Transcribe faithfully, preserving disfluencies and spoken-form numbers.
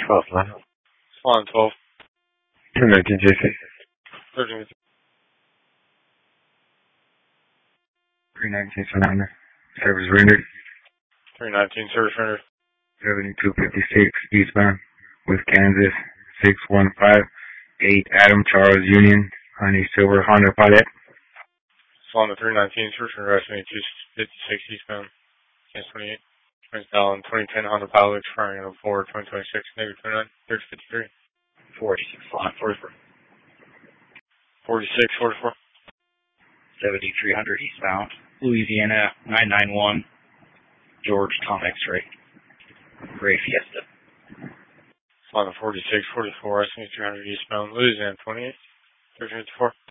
twelve, Lana. Swan twelve. two nineteen J C. thirteen. three nineteen Sonata. Service rendered. three nineteen service rendered. seventy-two fifty-six eastbound with Kansas. six one five eight Adam Charles Union. Honey Silver Honda Pilot. Swan three nineteen service rendered. seventy-two fifty-six eastbound. Kansas twenty-eight. twenty thousand twenty ten Honda Pilot expiring on four twenty twenty-six. Negative twenty-nine. thirty fifty-three. forty-six Swan forty-four. forty-six forty-four. seventy-three hundred eastbound. Louisiana nine nine one. George Tom X-ray. Gray Fiesta. Swan forty-six forty-four. seventy-three hundred eastbound. Louisiana twenty-eight. thirteen fifty-four.